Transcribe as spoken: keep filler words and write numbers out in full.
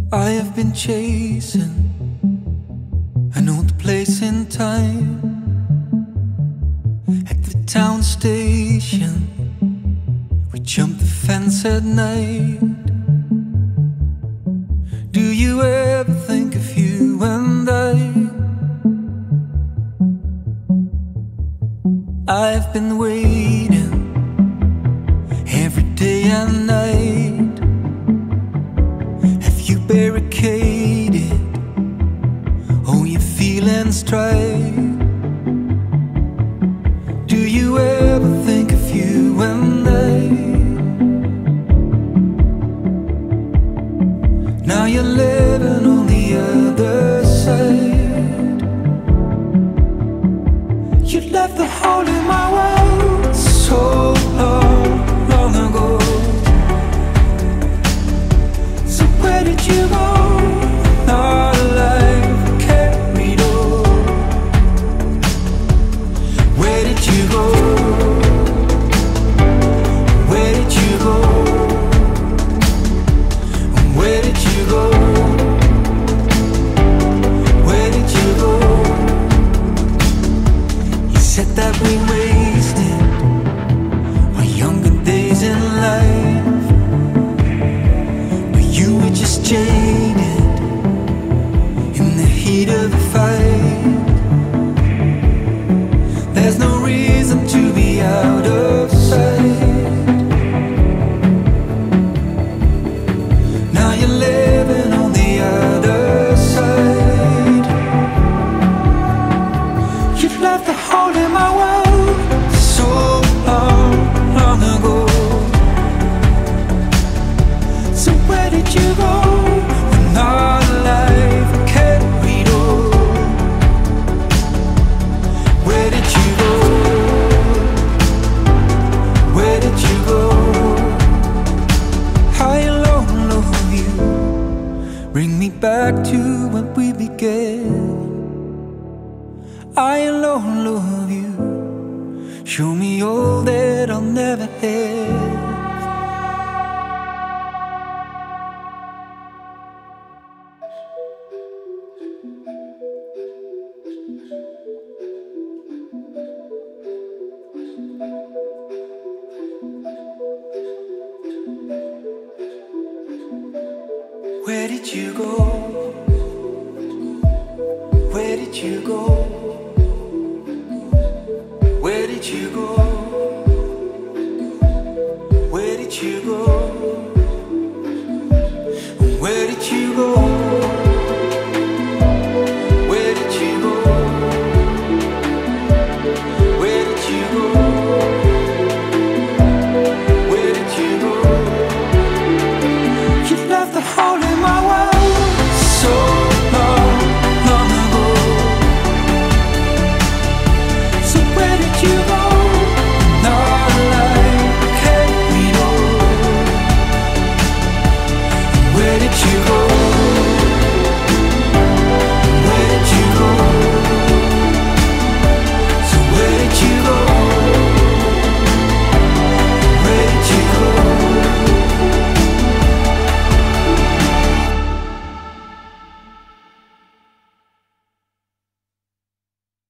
I have been chasing an old place in time. At the town station, we jumped the fence at night. Do you ever think of you and I? I've been waiting every day and night. Have you barricaded all your feelings dry? Do you ever think of you and I? Now you're living on the other side. You left the hole in my world so long, long ago. So where did you go? Our life carried on. Where did you go? Where did you go? Where did you go? Where did you go? You said that we wasted our younger days in life, but you were just jaded in the heat of the fight. There's no reason to be out of sight. Now you're living on the other side. You've left the hole in my world so long, long ago. So where did you go when our life carried on? Where did you go? Where did you go? I alone love you. Bring me back to when we began. I alone love you. Show me all that I'll never have. Where did you go? Where did you go?